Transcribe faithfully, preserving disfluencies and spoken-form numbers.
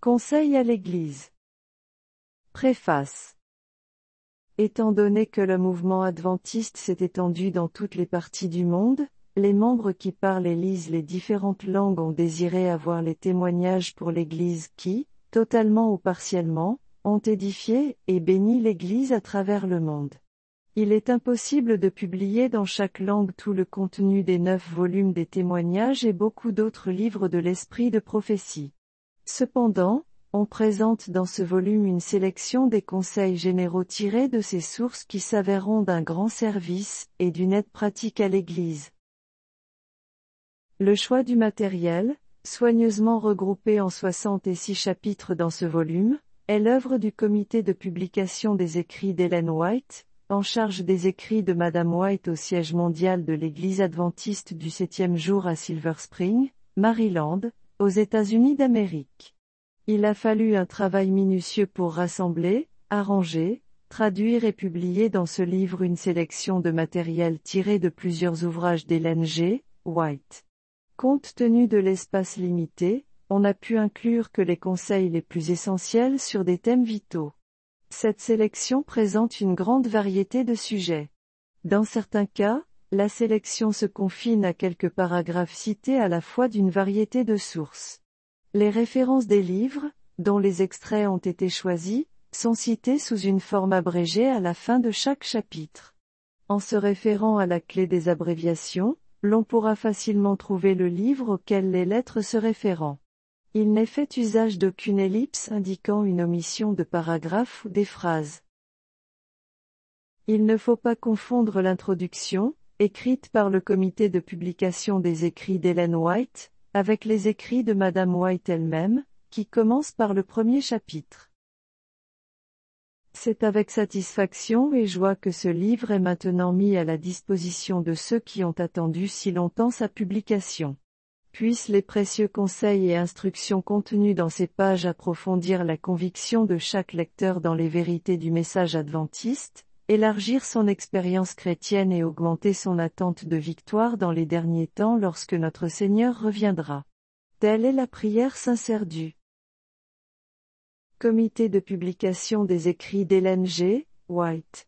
Conseil à l'Église. Préface. Étant donné que le mouvement adventiste s'est étendu dans toutes les parties du monde, les membres qui parlent et lisent les différentes langues ont désiré avoir les témoignages pour l'Église qui, totalement ou partiellement, ont édifié et béni l'Église à travers le monde. Il est impossible de publier dans chaque langue tout le contenu des neuf volumes des témoignages et beaucoup d'autres livres de l'esprit de prophétie. Cependant, on présente dans ce volume une sélection des conseils généraux tirés de ces sources qui s'avéreront d'un grand service et d'une aide pratique à l'Église. Le choix du matériel, soigneusement regroupé en soixante-six chapitres dans ce volume, est l'œuvre du comité de publication des écrits d'Ellen White, en charge des écrits de Madame White au siège mondial de l'Église adventiste du septième jour à Silver Spring, Maryland, aux États-Unis d'Amérique. Il a fallu un travail minutieux pour rassembler, arranger, traduire et publier dans ce livre une sélection de matériel tiré de plusieurs ouvrages d'Ellen G. White. Compte tenu de l'espace limité, on n'a pu inclure que les conseils les plus essentiels sur des thèmes vitaux. Cette sélection présente une grande variété de sujets. Dans certains cas, la sélection se confine à quelques paragraphes cités à la fois d'une variété de sources. Les références des livres, dont les extraits ont été choisis, sont cités sous une forme abrégée à la fin de chaque chapitre. En se référant à la clé des abréviations, l'on pourra facilement trouver le livre auquel les lettres se réfèrent. Il n'est fait usage d'aucune ellipse indiquant une omission de paragraphe ou des phrases. Il ne faut pas confondre l'introduction, écrite par le comité de publication des écrits d'Ellen White, avec les écrits de Madame White elle-même, qui commencent par le premier chapitre. C'est avec satisfaction et joie que ce livre est maintenant mis à la disposition de ceux qui ont attendu si longtemps sa publication. Puissent les précieux conseils et instructions contenus dans ces pages approfondir la conviction de chaque lecteur dans les vérités du message adventiste, élargir son expérience chrétienne et augmenter son attente de victoire dans les derniers temps lorsque notre Seigneur reviendra. Telle est la prière sincère du Comité de publication des écrits d'Ellen G. White.